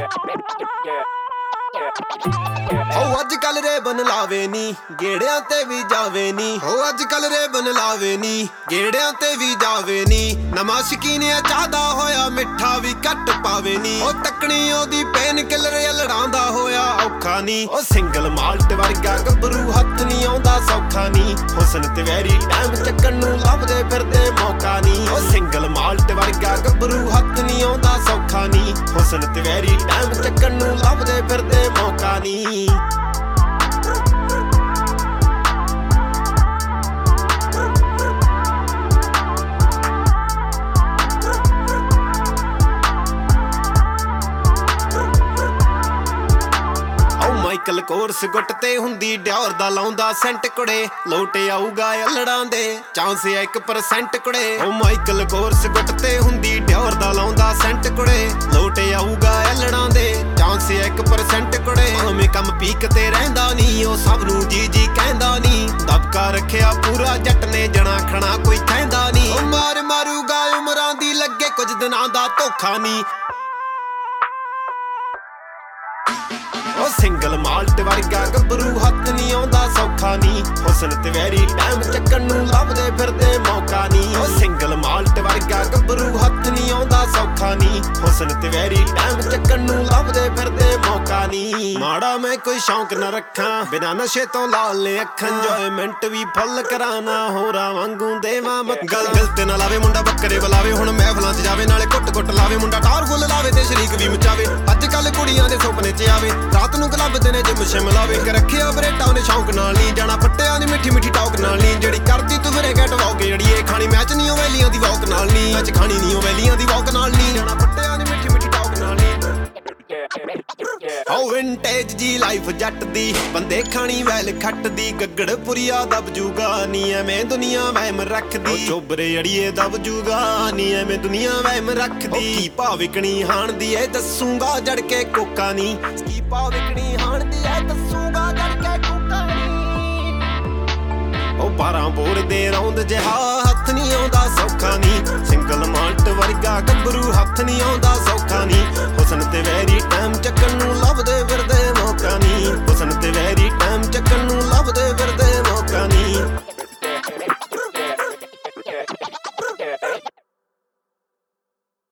ਹੋ ਅੱਜ ਕੱਲ ਰੇ ਬਨ ਲਾਵੇ ਨੀ ਗੇੜਿਆਂ ਤੇ ਵੀ ਜਾਵੇ ਨੀ ਹੋ ਅੱਜ ਕੱਲ ਰੇ ਬਨ ਲਾਵੇ ਨੀ ਗੇੜਿਆਂ ਤੇ ਵੀ ਜਾਵੇ ਨੀ ਨਵਾਂ ਸ਼ਕੀਨਿਆ ਚਾਹਦਾ ਹੋਇਆ ਮਿੱਠਾ ਵੀ ਘੱਟ ਪਾਵੇ ਨੀ ਉਹ ਤੱਕਣੀ ਉਹਦੀ ਪੇਨ ਕਿਲਰ ਲੜਾਉਂਦਾ ਹੋਇਆ ਔਖਾ ਨੀ ਉਹ ਸਿੰਗਲ ਮਾਲਟ ਵਰਗਾ ਗੱਭਰੂ ਹੱਥ ਨਹੀਂ ਆਉਂਦਾ ਸੌਖਾ ਨੀ ਹੁਸਨ ਤੇ ਵੈਰੀ ਟਾਈਮ ਚੱਕਣ ਨੂੰ ਲੱਭਦੇ ਫਿਰਦੇ ਮੌਕਾ ਨੀ ਉਹ ਸਿੰਗਲ ਮਾਲਟ ਵਰਗਾ ਗੱਭਰੂ ਹੱਥ ਨਹੀਂ ਆਉਂਦਾ ਸੌਖਾ ਨੀ ਹੁਸਨ ਤੇ ਵੈਰੀ ਟਾਈਮ ਚੱਕਣ ਨੂੰ ਲੱਭਦੇ ਫਿਰਦੇ ਮੌਕਾ ਨੀ ਮਾਈਕਲ ਕੋਰਸ ਗੁੱਟ ਤੇ ਹੁੰਦੀ ਡਿਓਰ ਦਾ ਲਾਉਂਦਾ ਸੈਂਟ ਕੁੜੇ ਲੋਟ ਆਊਗਾ ਅਲੜਾਂ ਦੇ ਚਾਂਸ 1% ਕੁੜੇ ਉਹ ਮਾਈਕਲ ਕੋਰਸ ਗੁੱਟ ਤੇ ਹੁੰਦੀ ਡਿਓਰ ਦਾ ਲਾਉਂਦਾ ਸੈਂਟ ਕੁੜੇ ਲੋਟ ਆਊਗਾ ਅਲੜਾਂ ਦੇ ਚਾਂਸ 1% ਕੁੜੇ ਐਵੇਂ ਕੰਮ ਪੀਕ ਤੇ ਰਹਿੰਦਾ ਨਹੀਂ ਉਹ ਸਭ ਨੂੰ ਜੀ ਜੀ ਕਹਿੰਦਾ ਨਹੀਂ ਦਬਕਾ ਰੱਖਿਆ ਪੂਰਾ ਜੱਟ ਨੇ ਜਣਾ ਖਣਾ ਕੋਈ ਕਹਿੰਦਾ ਨਹੀਂ ਉਹ ਮਾਰ ਮਾਰੂਗਾ ਉਮਰਾਂ ਦੀ ਲੱਗੇ ਕੁਝ ਦਿਨਾਂ ਦਾ ਧੋਖਾ ਨਹੀਂ ਉਹ ਸਿੰਗਲ ਮਾਲਟ ਵਰਗਾ ਗੱਭਰੂ ਹੱਥ ਨਹੀਂ ਆਉਂਦਾ ਸੌਖਾ ਨੀ ਹੁਸਨ ਤੇ ਵੈਰੀ ਟਾਈਮ ਚੱਕਣ ਨੂੰ ਲੱਭਦੇ ਫਿਰਦੇ ਮੌਕਾ ਨੀ ਉਹ ਸਿੰਗਲ ਮਾਲਟ ਵਰਗਾ ਗੱਭਰੂ ਹੱਥ ਨਹੀਂ ਆਉਂਦਾ ਸੌਖਾ ਨੀ ਹੁਸਨ ਤੇ ਵੈਰੀ ਟਾਈਮ ਚੱਕਣ ਨੂੰ ਲੱਭਦੇ ਫਿਰਦੇ ਮੌਕਾ ਨੀ ਮਾੜਾ ਮੈਂ ਕੋਈ ਸ਼ੌਂਕ ਨਾ ਰੱਖਾਂ ਬਿਨਾ ਨਸ਼ੇ ਤੋਂ ਲਾਲ ਨੇ ਅੱਖਾਂ ਇੰਜੋਇਮੈਂਟ ਵੀ ਫੁੱਲ ਕਰਾਣਾ ਹੋਰਾਂ ਵਾਂਗੂ ਦੇਵਾਂ ਗੱਲ ਦਿਲ ਤੇ ਨਾ ਲਾਵੇ ਮੁੰਡਾ ਬੱਕਰੇ ਬੁਲਾਵੇ ਹੁਣ ਮਹਿਫਲਾਂ 'ਚ ਜਾਵੇ ਨਾਲੇ ਘੁੱਟ ਲਾਵੇ ਮੁੰਡਾ ਟਾਰ ਫੁੱਲ ਲਾਵੇ ਤੇ ਸ਼ਰੀਕ ਵੀ ਮਚਾਵੇ ਅੱਜ ਕੱਲ ਕੁੜੀਆਂ ਦੇ ਸੁਪਨੇ 'ਚ ਆਵੇ ਰਾਤ ਨੂੰ ਕਲੱਬ ਦੇ ਨੇ ਜਿਮ ਸ਼ਿਮ ਲਾਵੇ ਕਿ ਰੱਖਿਆ ਬਰੇਟਾ ਉਹਨੇ ਸ਼ੌਂਕ ਨਾਲ ਨਹੀਂ ਜਾਣਾ ਪੱਟਿਆਂ ਦੀ ਮਿੱਠੀ ਮਿੱਠੀ ਟੌਕ ਨਾਲ ਨਹੀਂ ਜਿਹੜੀ ਕਰਦੀ ਤੂੰ ਫਿਰੇ ਗੈਟ ਵਾਕ ਜਿਹੜੀ ਇਹ ਖਾਣੀ ਮੈਚ ਨਹੀਂ ਉਹ ਵੈਲੀਆਂ ਦੀ ਵਾਕ ਨਾਲ ਨਹੀਂ ਅੱਜ ਖਾਣੀ ਨਹੀਂ ਉਹ ਵੈਲੀਆਂ ਦੀ ਵਾਕ ਨਾਲ ਨਹੀਂ ਜਾਣਾ ਪੱਟਿਆਂ ਦੀ ਮਿੱਠੀ ਮਿੱਠੀ ਟੌਕ ਨਾਲ ਨਹੀਂ ਹੋ ਵਿੰਟੇਜ ਜੀ ਲਾਈਫ ਜੱਟ ਦੀ ਬੰਦੇ ਖਾਣੀ ਵੈਲ ਖੱਟ ਦੀ ਗੱਗੜ ਪੁਰੀਆ ਦਬ ਜੂਗਾ ਨੀ ਐਵੇਂ ਦੁਨੀਆ ਵਹਿਮ ਰੱਖਦੀ ਚੋਬਰੇ ਅੜੀਏ ਦਬ ਜੂਗਾ ਨੀ ਐਵੇਂ ਦੁਨੀਆ ਵਹਿਮ ਰੱਖਦੀ ਕੀ ਭਾਵਿਕਣੀ ਹਾਣ ਦੀ ਇਹ ਦੱਸੂਗਾ ਜੜ ਕੇ ਕੋਕਾ ਨੀ ਕੀ ਭਾਵਿਕਣੀ ਹਾਣ ਦੀ ਇਹ ਦੱਸੂਗਾ ਜੜ ਕੇ ਕੋਕਾ ਨੀ ਉਹ 12 ਬੋਰ ਦੇ ਰੌਂਦ ਜਿਹਾ ਹੱਥ ਨਹੀਂ ਆਉਂਦਾ ਸੌਖਾ ਨੀ ਸਿੰਗਲ ਮਾਲਟ ਵਰਗਾ ਗੱਭਰੂ ਹੱਥ ਨਹੀਂ ਆਉਂਦਾ ਸੌਖਾ ਨੀ ਹੁਸਨ ਤੇ ਵੈਰੀ ਟਾਈਮ